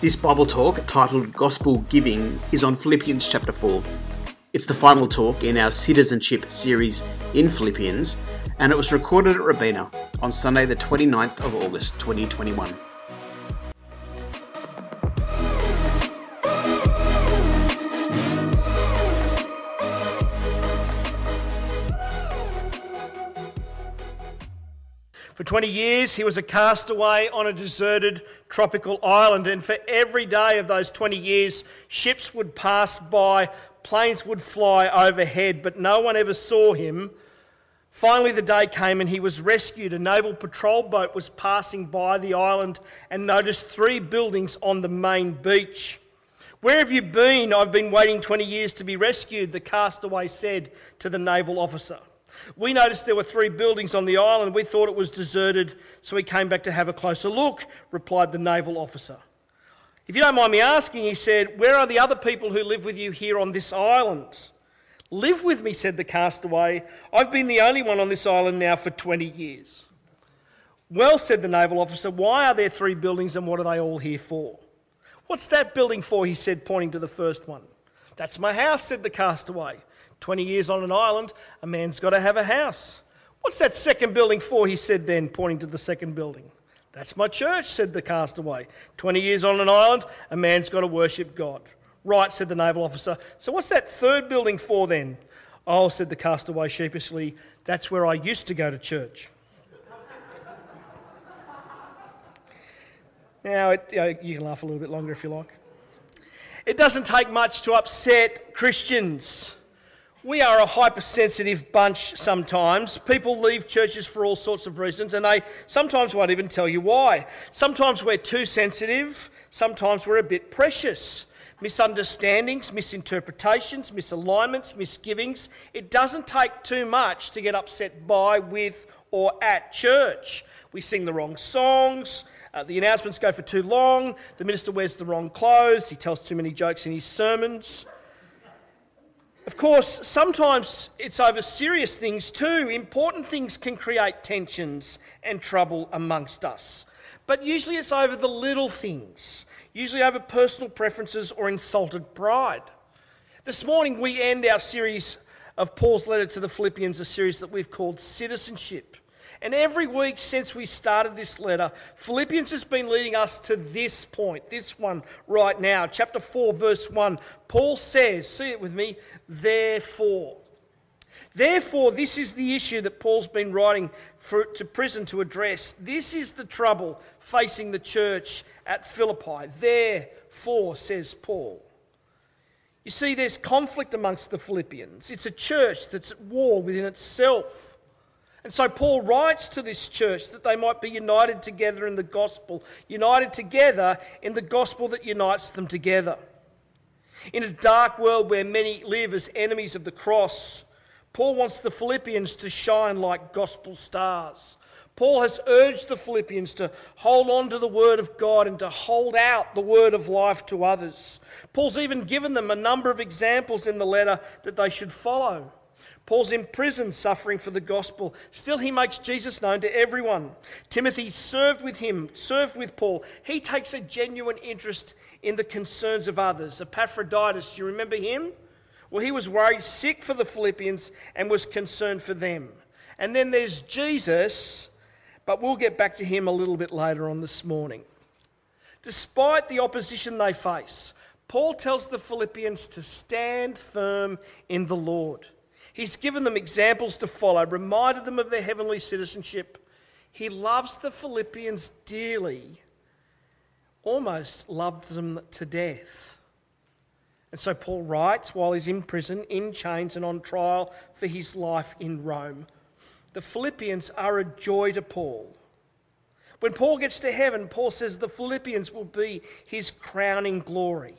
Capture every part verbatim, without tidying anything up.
This Bible talk, titled Gospel Giving, is on Philippians chapter four. It's the final talk in our citizenship series in Philippians, and it was recorded at Robina on Sunday the twenty-ninth of August twenty twenty-one. For twenty years, he was a castaway on a deserted tropical island, and for every day of those twenty years, ships would pass by, planes would fly overhead, but no one ever saw him. Finally, the day came and he was rescued. A naval patrol boat was passing by the island and noticed three buildings on the main beach. "Where have you been? I've been waiting twenty years to be rescued," the castaway said to the naval officer. "We noticed there were three buildings on the island. We thought it was deserted, so we came back to have a closer look," replied the naval officer. "If you don't mind me asking," he said, "where are the other people who live with you here on this island?" "Live with me," said the castaway. "I've been the only one on this island now for twenty years. "Well," said the naval officer, "why are there three buildings and what are they all here for?" "What's that building for?" he said, pointing to the first one. "That's my house," said the castaway. twenty years on an island, a man's got to have a house." "What's that second building for?" he said then, pointing to the second building. "That's my church," said the castaway. twenty years on an island, a man's got to worship God." "Right," said the naval officer. "So what's that third building for then?" "Oh," said the castaway sheepishly, "that's where I used to go to church." Now, it, you, know, you can laugh a little bit longer if you like. It doesn't take much to upset Christians. We are a hypersensitive bunch sometimes. People leave churches for all sorts of reasons, and they sometimes won't even tell you why. Sometimes we're too sensitive, sometimes we're a bit precious. Misunderstandings, misinterpretations, misalignments, misgivings. It doesn't take too much to get upset by, with, or at church. We sing the wrong songs, uh, the announcements go for too long, the minister wears the wrong clothes, he tells too many jokes in his sermons. Of course, sometimes it's over serious things too. Important things can create tensions and trouble amongst us. But usually it's over the little things, usually over personal preferences or insulted pride. This morning we end our series of Paul's letter to the Philippians, a series that we've called Citizenship. And every week since we started this letter, Philippians has been leading us to this point, this one right now. Chapter four, verse one, Paul says, see it with me, therefore. Therefore, this is the issue that Paul's been writing for, to prison to address. This is the trouble facing the church at Philippi. Therefore, says Paul. You see, there's conflict amongst the Philippians. It's a church that's at war within itself. And so Paul writes to this church that they might be united together in the gospel, united together in the gospel that unites them together. In a dark world where many live as enemies of the cross, Paul wants the Philippians to shine like gospel stars. Paul has urged the Philippians to hold on to the word of God and to hold out the word of life to others. Paul's even given them a number of examples in the letter that they should follow. Paul's in prison suffering for the gospel. Still, he makes Jesus known to everyone. Timothy served with him, served with Paul. He takes a genuine interest in the concerns of others. Epaphroditus, you remember him? Well, he was worried sick for the Philippians and was concerned for them. And then there's Jesus, but we'll get back to him a little bit later on this morning. Despite the opposition they face, Paul tells the Philippians to stand firm in the Lord. He's given them examples to follow, reminded them of their heavenly citizenship. He loves the Philippians dearly, almost loved them to death. And so Paul writes while he's in prison, in chains and on trial for his life in Rome. The Philippians are a joy to Paul. When Paul gets to heaven, Paul says the Philippians will be his crowning glory.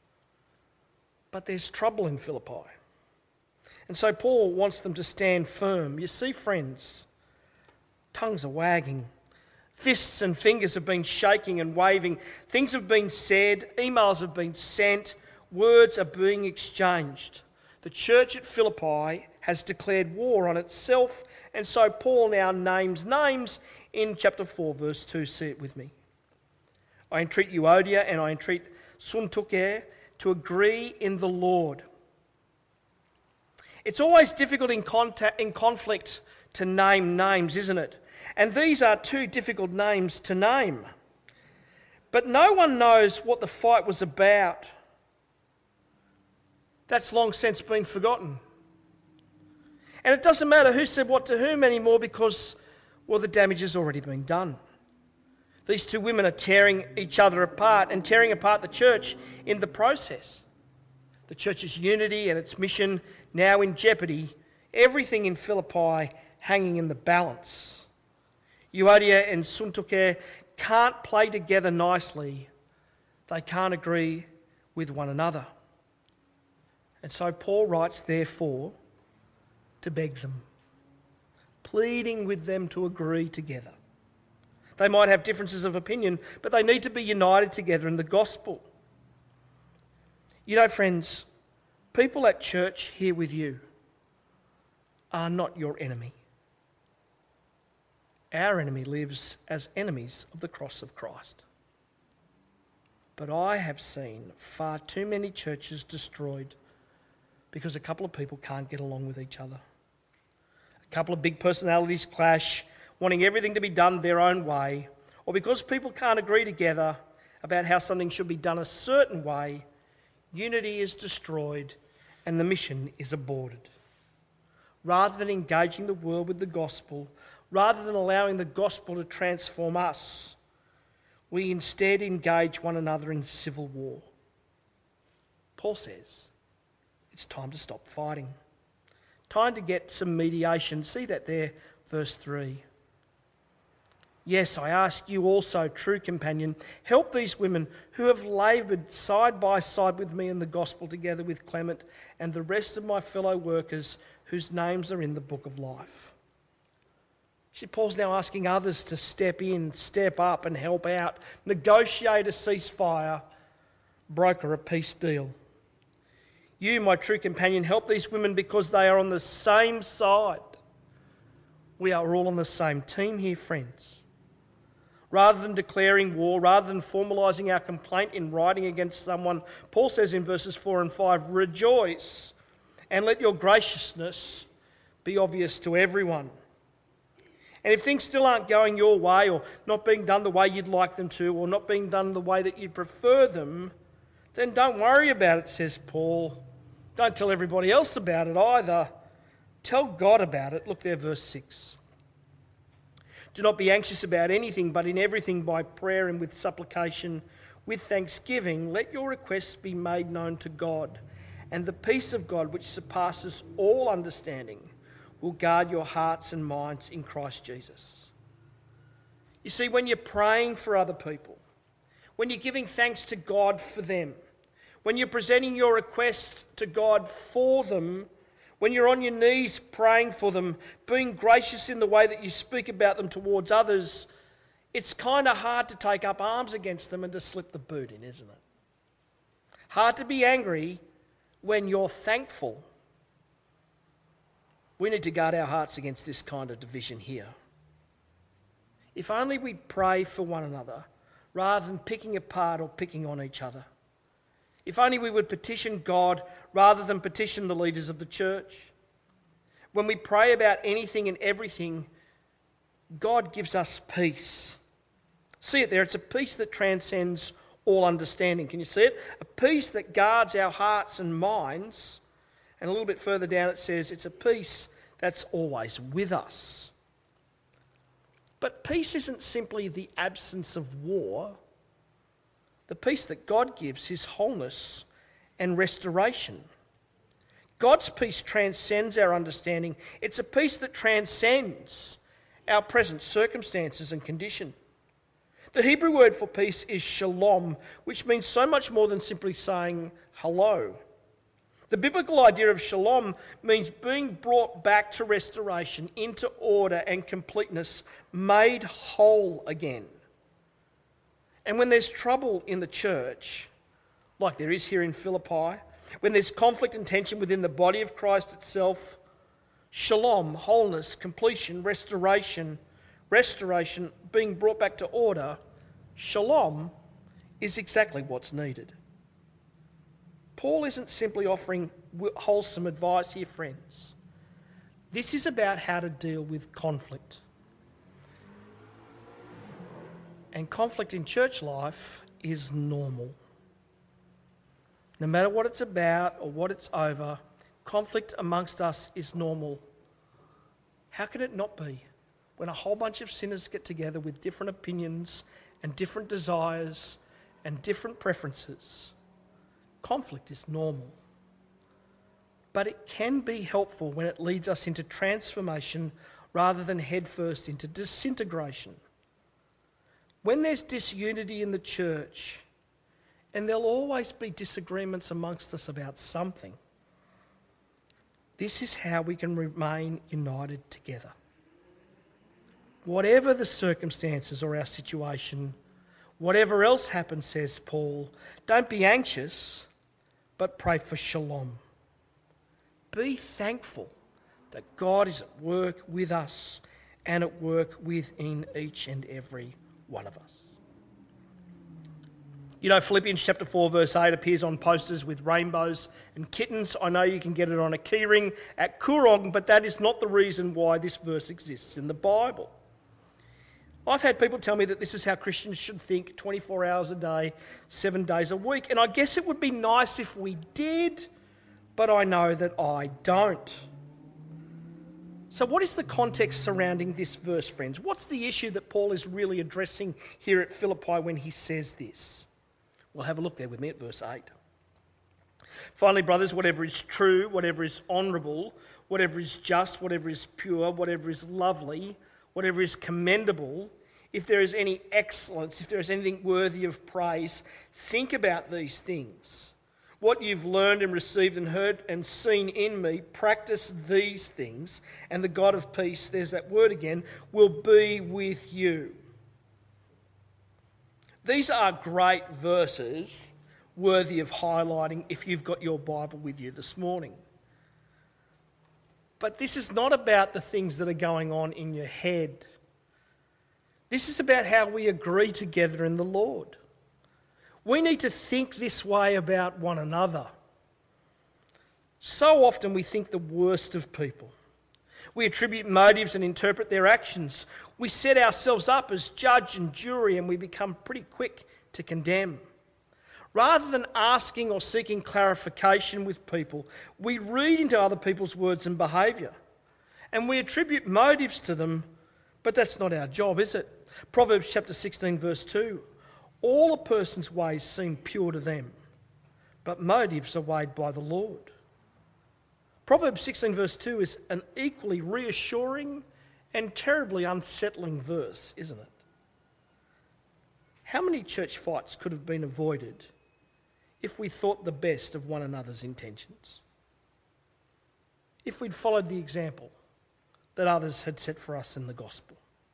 But there's trouble in Philippi. And so Paul wants them to stand firm. You see, friends, tongues are wagging. Fists and fingers have been shaking and waving. Things have been said. Emails have been sent. Words are being exchanged. The church at Philippi has declared war on itself. And so Paul now names names in chapter four, verse two. See it with me. I entreat Euodia and I entreat Syntyche to agree in the Lord. It's always difficult in, contact, in conflict to name names, isn't it? And these are two difficult names to name. But no one knows what the fight was about. That's long since been forgotten. And it doesn't matter who said what to whom anymore because, well, the damage has already been done. These two women are tearing each other apart and tearing apart the church in the process. The church's unity and its mission now in jeopardy, everything in Philippi hanging in the balance. Euodia and Syntyche can't play together nicely. They can't agree with one another. And so Paul writes, therefore, to beg them, pleading with them to agree together. They might have differences of opinion, but they need to be united together in the gospel. You know, friends, people at church here with you are not your enemy. Our enemy lives as enemies of the cross of Christ. But I have seen far too many churches destroyed because a couple of people can't get along with each other. A couple of big personalities clash, wanting everything to be done their own way, or because people can't agree together about how something should be done a certain way, unity is destroyed and the mission is aborted. Rather than engaging the world with the gospel, rather than allowing the gospel to transform us, we instead engage one another in civil war. Paul says, it's time to stop fighting. Time to get some mediation. See that there, verse three. Yes, I ask you also, true companion, help these women who have laboured side by side with me in the gospel together with Clement and the rest of my fellow workers whose names are in the book of life. See, Paul's now asking others to step in, step up and help out, negotiate a ceasefire, broker a peace deal. You, my true companion, help these women because they are on the same side. We are all on the same team here, friends. Rather than declaring war, rather than formalising our complaint in writing against someone, Paul says in verses four and five, rejoice and let your graciousness be obvious to everyone. And if things still aren't going your way or not being done the way you'd like them to or not being done the way that you'd prefer them, then don't worry about it, says Paul. Don't tell everybody else about it either. Tell God about it. Look there, verse six. Do not be anxious about anything, but in everything by prayer and with supplication, with thanksgiving, let your requests be made known to God. And the peace of God, which surpasses all understanding, will guard your hearts and minds in Christ Jesus. You see, when you're praying for other people, when you're giving thanks to God for them, when you're presenting your requests to God for them, when you're on your knees praying for them, being gracious in the way that you speak about them towards others, it's kind of hard to take up arms against them and to slip the boot in, isn't it? Hard to be angry when you're thankful. We need to guard our hearts against this kind of division here. If only we'd pray for one another rather than picking apart or picking on each other. If only we would petition God rather than petition the leaders of the church. When we pray about anything and everything, God gives us peace. See it there, it's a peace that transcends all understanding. Can you see it? A peace that guards our hearts and minds. And a little bit further down it says it's a peace that's always with us. But peace isn't simply the absence of war. The peace that God gives is wholeness and restoration. God's peace transcends our understanding. It's a peace that transcends our present circumstances and condition. The Hebrew word for peace is shalom, which means so much more than simply saying hello. The biblical idea of shalom means being brought back to restoration, into order and completeness, made whole again. And when there's trouble in the church, like there is here in Philippi, when there's conflict and tension within the body of Christ itself, shalom, wholeness, completion, restoration, restoration, being brought back to order, shalom is exactly what's needed. Paul isn't simply offering wholesome advice here, friends. This is about how to deal with conflict. And conflict in church life is normal. No matter what it's about or what it's over, conflict amongst us is normal. How can it not be when a whole bunch of sinners get together with different opinions and different desires and different preferences? Conflict is normal. But it can be helpful when it leads us into transformation rather than headfirst into disintegration. When there's disunity in the church, and there'll always be disagreements amongst us about something, this is how we can remain united together. Whatever the circumstances or our situation, whatever else happens, says Paul, don't be anxious, but pray for shalom. Be thankful that God is at work with us and at work within each and every one of us. You know, Philippians chapter four verse eight appears on posters with rainbows and kittens. I know you can get it on a keyring at Koorong, but that is not the reason why this verse exists in the Bible. I've had people tell me that this is how Christians should think twenty-four hours a day, seven days a week, and I guess it would be nice if we did, but I know that I don't. So what is the context surrounding this verse, friends? What's the issue that Paul is really addressing here at Philippi when he says this? Well, have a look there with me at verse eight. Finally, brothers, whatever is true, whatever is honourable, whatever is just, whatever is pure, whatever is lovely, whatever is commendable, if there is any excellence, if there is anything worthy of praise, think about these things. What you've learned and received and heard and seen in me, practice these things, and the God of peace, there's that word again, will be with you. These are great verses worthy of highlighting if you've got your Bible with you this morning. But this is not about the things that are going on in your head. This is about how we agree together in the Lord. We need to think this way about one another. So often we think the worst of people. We attribute motives and interpret their actions. We set ourselves up as judge and jury, and we become pretty quick to condemn. Rather than asking or seeking clarification with people, we read into other people's words and behaviour, and we attribute motives to them, but that's not our job, is it? Proverbs chapter sixteen verse two, all a person's ways seem pure to them, but motives are weighed by the Lord. Proverbs sixteen verse two is an equally reassuring and terribly unsettling verse, isn't it? How many church fights could have been avoided if we thought the best of one another's intentions? If we'd followed the example that others had set for us in the gospel.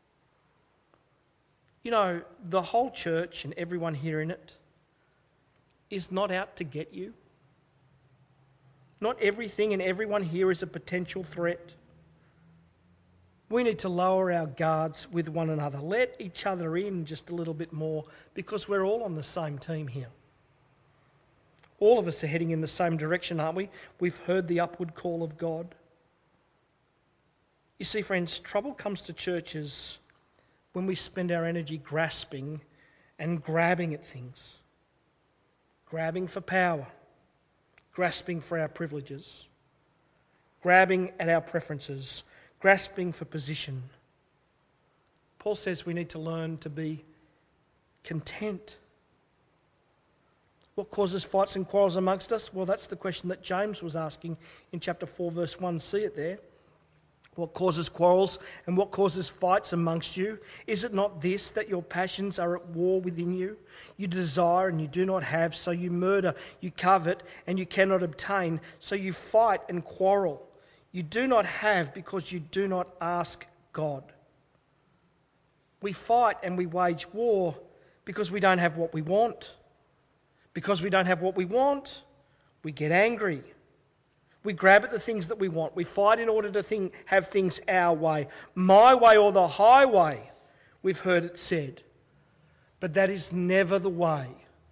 You know, the whole church and everyone here in it is not out to get you. Not everything and everyone here is a potential threat. We need to lower our guards with one another. Let each other in just a little bit more, because we're all on the same team here. All of us are heading in the same direction, aren't we? We've heard the upward call of God. You see, friends, trouble comes to churches when we spend our energy grasping and grabbing at things. Grabbing for power. Grasping for our privileges. Grabbing at our preferences. Grasping for position. Paul says we need to learn to be content. What causes fights and quarrels amongst us? Well, that's the question that James was asking in chapter four, verse one. See it there. What causes quarrels and what causes fights amongst you? Is it not this, that your passions are at war within you? You desire and you do not have, so you murder. You covet and you cannot obtain, so you fight and quarrel. You do not have because you do not ask God. We fight and we wage war because we don't have what we want. Because we don't have what we want, we get angry. We grab at the things that we want. We fight in order to think, have things our way. My way or the highway, we've heard it said. But that is never the way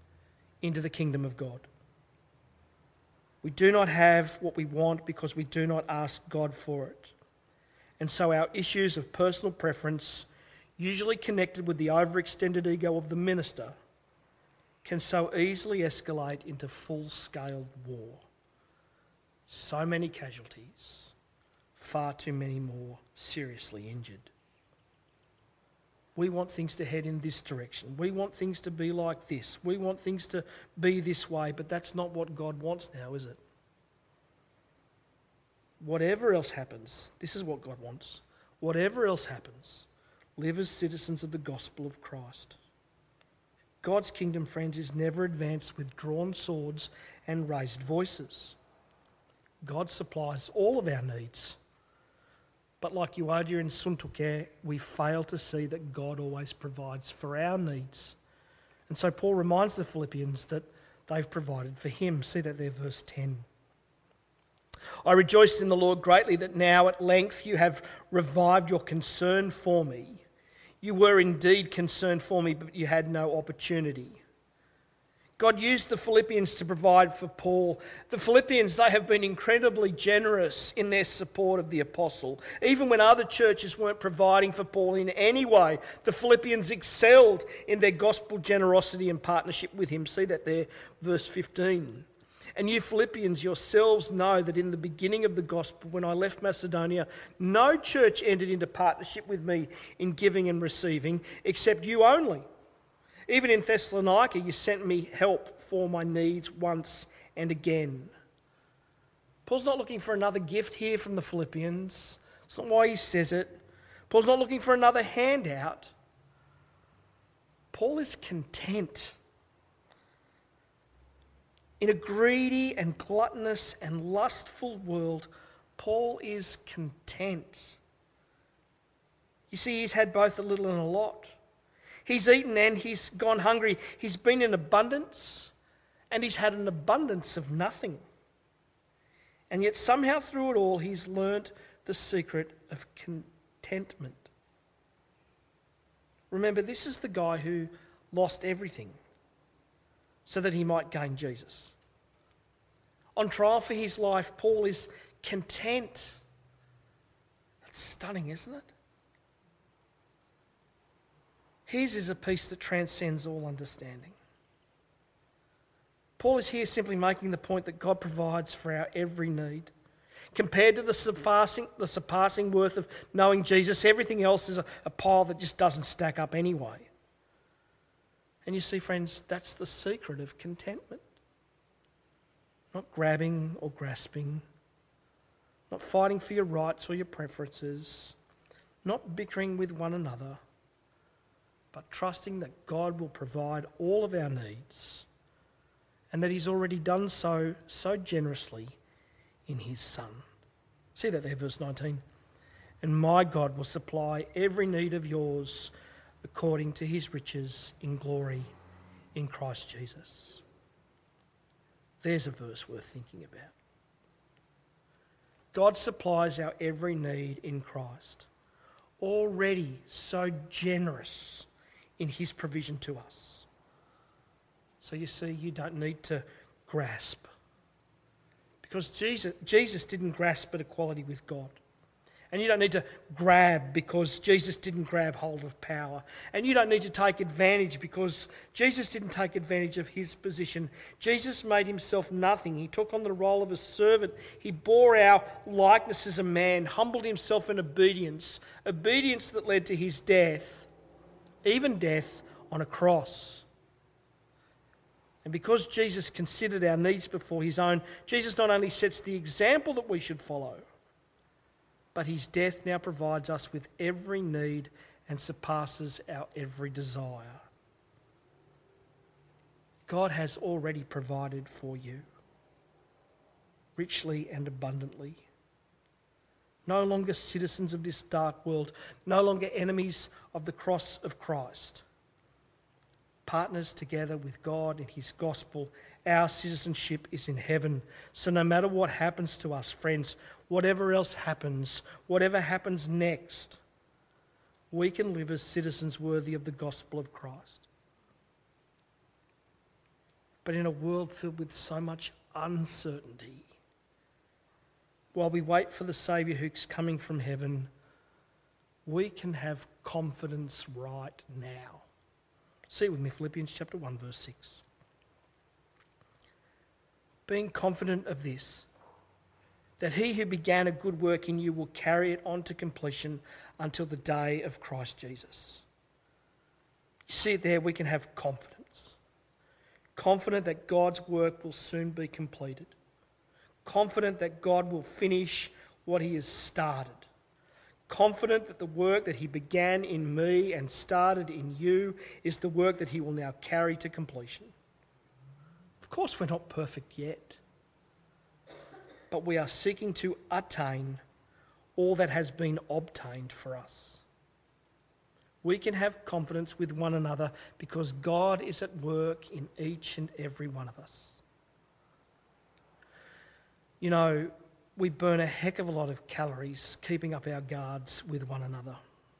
into the kingdom of God. We do not have what we want because we do not ask God for it. And so our issues of personal preference, usually connected with the overextended ego of the minister, can so easily escalate into full-scale war. So many casualties, far too many more seriously injured. We want things to head in this direction. We want things to be like this. We want things to be this way, but that's not what God wants now, is it? Whatever else happens, this is what God wants. Whatever else happens, live as citizens of the gospel of Christ. God's kingdom, friends, is never advanced with drawn swords and raised voices. God supplies all of our needs. But like Euodia and Syntyche, we fail to see that God always provides for our needs. And so Paul reminds the Philippians that they've provided for him. See that there, verse ten. I rejoiced in the Lord greatly that now at length you have revived your concern for me. You were indeed concerned for me, but you had no opportunity. God used the Philippians to provide for Paul. The Philippians, they have been incredibly generous in their support of the apostle. Even when other churches weren't providing for Paul in any way, the Philippians excelled in their gospel generosity and partnership with him. See that there, verse fifteen. And you Philippians yourselves know that in the beginning of the gospel, when I left Macedonia, no church entered into partnership with me in giving and receiving, except you only. Even in Thessalonica, you sent me help for my needs once and again. Paul's not looking for another gift here from the Philippians. That's not why he says it. Paul's not looking for another handout. Paul is content. In a greedy and gluttonous and lustful world, Paul is content. You see, he's had both a little and a lot. He's eaten and he's gone hungry. He's been in abundance and he's had an abundance of nothing. And yet somehow through it all, he's learnt the secret of contentment. Remember, this is the guy who lost everything so that he might gain Jesus. On trial for his life, Paul is content. That's stunning, isn't it? His is a peace that transcends all understanding. Paul is here simply making the point that God provides for our every need. Compared to the surpassing, the surpassing worth of knowing Jesus, everything else is a, a pile that just doesn't stack up anyway. And you see, friends, that's the secret of contentment. Not grabbing or grasping, not fighting for your rights or your preferences, not bickering with one another, but trusting that God will provide all of our needs and that he's already done so so generously in his Son. See that there, verse nineteen. And my God will supply every need of yours according to his riches in glory in Christ Jesus. There's a verse worth thinking about. God supplies our every need in Christ, already so generous in his provision to us. So you see, you don't need to grasp. Because Jesus, Jesus didn't grasp at equality with God. And you don't need to grab because Jesus didn't grab hold of power. And you don't need to take advantage because Jesus didn't take advantage of his position. Jesus made himself nothing. He took on the role of a servant. He bore our likeness as a man, humbled himself in obedience, obedience that led to his death, even death on a cross. And because Jesus considered our needs before his own, Jesus not only sets the example that we should follow, but his death now provides us with every need and surpasses our every desire. God has already provided for you, richly and abundantly. No longer citizens of this dark world, no longer enemies of the cross of Christ. Partners together with God in his gospel. Our citizenship is in heaven. So no matter what happens to us, friends, whatever else happens, whatever happens next, we can live as citizens worthy of the gospel of Christ. But in a world filled with so much uncertainty, while we wait for the Saviour who's coming from heaven, we can have confidence right now. See it with me, Philippians chapter one, verse six. Being confident of this, that he who began a good work in you will carry it on to completion until the day of Christ Jesus. You see it there, we can have confidence. Confident that God's work will soon be completed. Confident that God will finish what he has started. Confident that the work that he began in me and started in you is the work that he will now carry to completion. Of course, we're not perfect yet, but we are seeking to attain all that has been obtained for us. We can have confidence with one another because God is at work in each and every one of us. You know, we burn a heck of a lot of calories keeping up our guards with one another.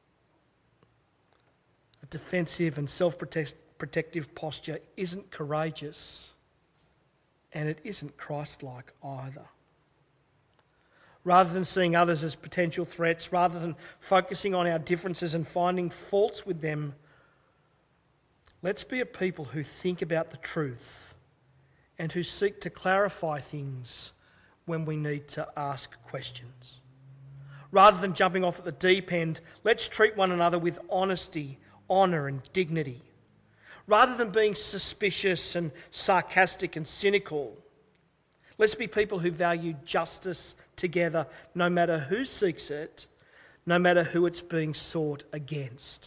A defensive and self-protective posture isn't courageous, and it isn't Christ-like either. Rather than seeing others as potential threats, rather than focusing on our differences and finding faults with them, let's be a people who think about the truth and who seek to clarify things when we need to ask questions. Rather than jumping off at the deep end, let's treat one another with honesty, honour and dignity. Rather than being suspicious and sarcastic and cynical, let's be people who value justice together, no matter who seeks it, no matter who it's being sought against.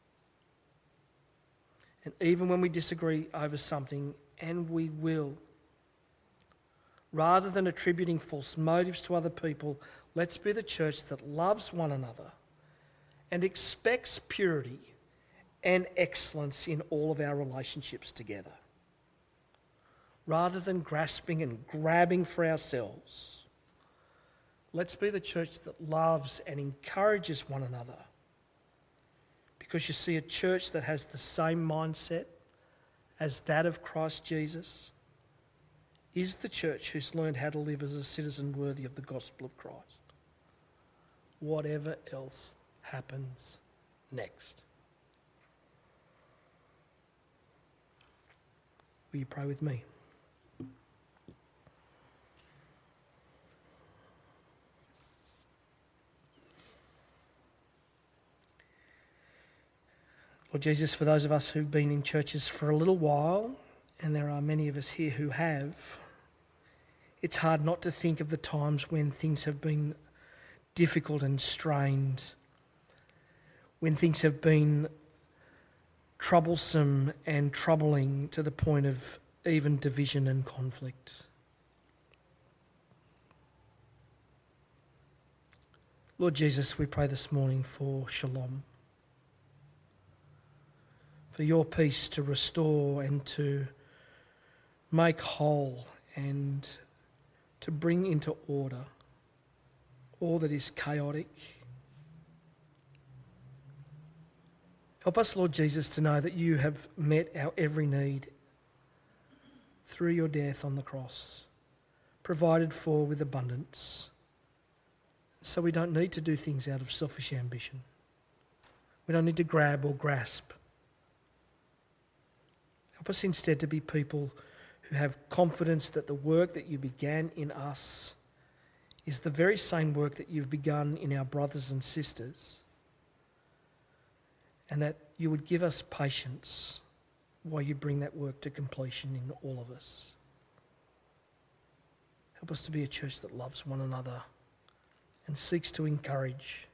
And even when we disagree over something, and we will, rather than attributing false motives to other people, let's be the church that loves one another and expects purity and excellence in all of our relationships together. Rather than grasping and grabbing for ourselves, let's be the church that loves and encourages one another. Because you see, a church that has the same mindset as that of Christ Jesus is the church who's learned how to live as a citizen worthy of the gospel of Christ, whatever else happens next. Will you pray with me? Lord Jesus, for those of us who've been in churches for a little while, and there are many of us here who have, it's hard not to think of the times when things have been difficult and strained, when things have been troublesome and troubling to the point of even division and conflict. Lord Jesus, we pray this morning for shalom, for your peace to restore and to make whole and to bring into order all that is chaotic. Help us, Lord Jesus, to know that you have met our every need through your death on the cross, provided for with abundance, so we don't need to do things out of selfish ambition. We don't need to grab or grasp. Help us instead to be people who have confidence that the work that you began in us is the very same work that you've begun in our brothers and sisters, and that you would give us patience while you bring that work to completion in all of us. Help us to be a church that loves one another and seeks to encourage.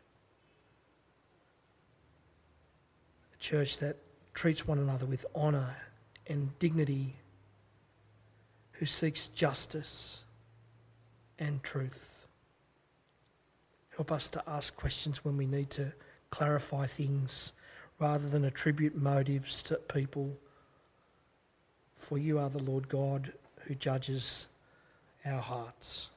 A church that treats one another with honour and dignity, who seeks justice and truth. Help us to ask questions when we need to clarify things, rather than attribute motives to people. For you are the Lord God who judges our hearts.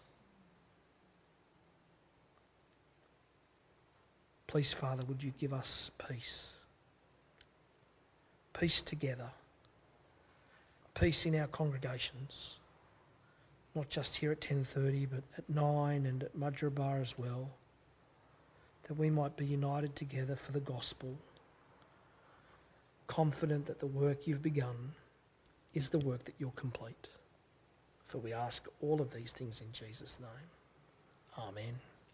Please, Father, would you give us peace? Peace together. peace in our congregations, not just here at ten thirty, but at nine and at Mudgeeraba as well, that we might be united together for the gospel, confident that the work you've begun is the work that you'll complete. For we ask all of these things in Jesus' name. Amen.